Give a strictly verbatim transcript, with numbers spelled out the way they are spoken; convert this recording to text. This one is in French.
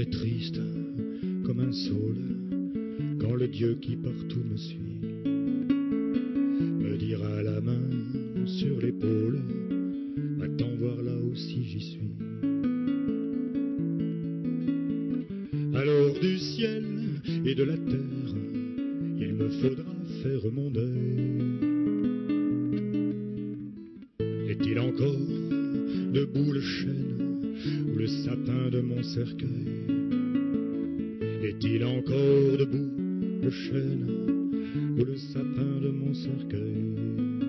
serai triste comme un saule quand le Dieu qui partout me suit me dira la main sur l'épaule, attends voir là aussi j'y suis. Alors du ciel et de la terre, il me faudra faire mon deuil. Est-il encore debout le chêne ou le sapin de mon cercueil? Est-il encore debout le chêne ou le sapin de mon cercueil?